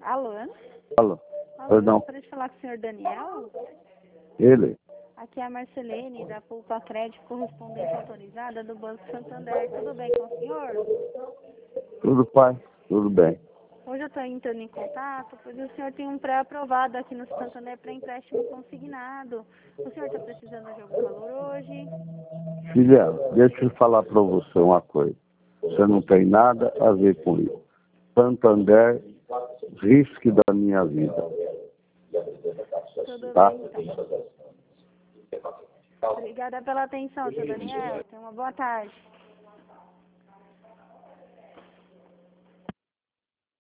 Alô? Alô, Alô, perdão. gostaria de falar com o senhor Daniel? Ele? Aqui é a Marcelene, da Poupa Crédito Correspondente Autorizada do Banco Santander. Tudo bem com o senhor? Tudo pai? Tudo bem. Hoje eu estou entrando em contato, pois o senhor tem um pré-aprovado aqui no Santander para empréstimo consignado. O senhor está precisando de algum valor hoje? Filha, deixa eu falar para você uma coisa. Você não tem nada a ver com isso. Santander, risque da minha vida. Tudo Tá? bem, então. Obrigada pela atenção, senhor Daniel. Tenha uma boa tarde.